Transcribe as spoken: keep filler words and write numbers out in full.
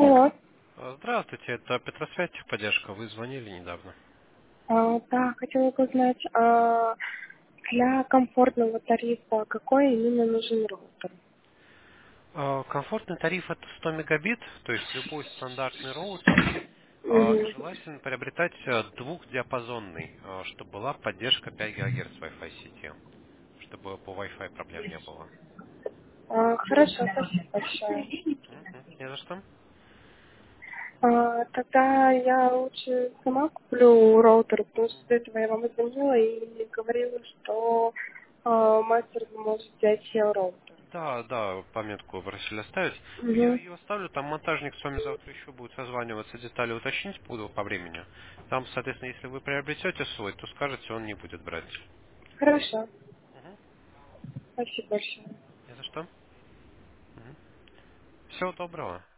Алло. А, Здравствуйте, это Петросвязь техподдержка. Вы звонили недавно. А, да, хотела бы узнать, а, для комфортного тарифа какой именно нужен роутер? А, Комфортный тариф это сто мегабит, то есть любой стандартный роутер. А, Мгм. Желательно приобретать э, двухдиапазонный, э, чтобы была поддержка пять гигагерц Wi-Fi сети, чтобы по Wi-Fi проблем не было. А, хорошо, спасибо большое. Мгм, не за что. А, тогда я лучше сама куплю роутер, потому что до этого я вам звонила и говорила, что а, мастер может взять роутер. Да, да, пометку просили оставить. Я Угу. ее оставлю, там монтажник с вами завтра еще будет созваниваться, детали уточнить буду по времени. Там, соответственно, если вы приобретете свой, то скажете, он не будет брать. Хорошо, Мгм. спасибо большое. Не за что. Всего доброго.